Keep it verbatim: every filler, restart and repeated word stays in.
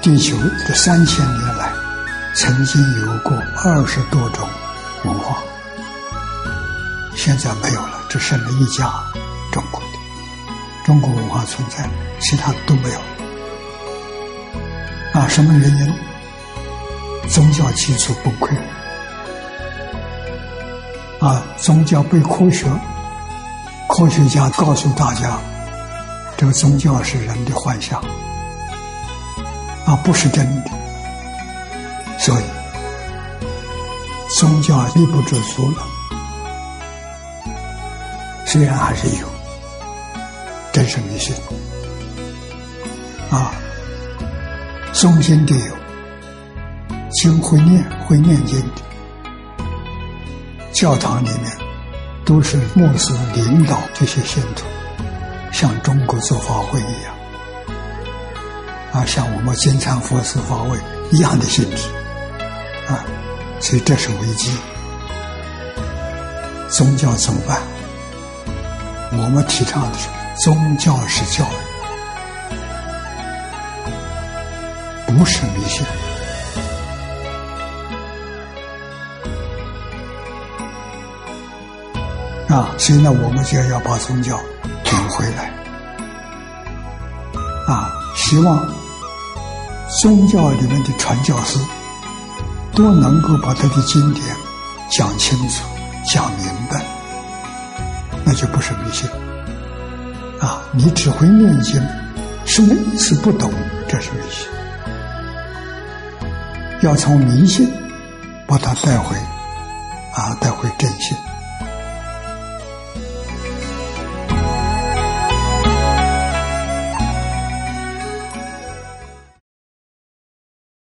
地球这三千年来，曾经有过二十多种文化，现在没有了，只剩了一家中国的中国文化存在，其他的都没有。啊，什么原因？宗教基础崩溃，啊，宗教被科学，科学家告诉大家，这个宗教是人的幻想，啊，不是真的，所以宗教力不知足了。虽然还是有，真是迷信，啊，诵经的有，经会念会念经的，教堂里面都是牧师领导这些信徒，像中国做法会一样，啊，像我们金蝉佛寺法会一样的性质，啊，所以这是危机。宗教怎么办？我们提倡的是宗教是教育，不是迷信。啊，所以呢，我们就要把宗教领回来。啊，希望宗教里面的传教士都能够把他的经典讲清楚、讲明白，那就不是迷信。啊，你只会念经，什么意思不懂，这是迷信。要从迷信把它带回，啊，带回正信。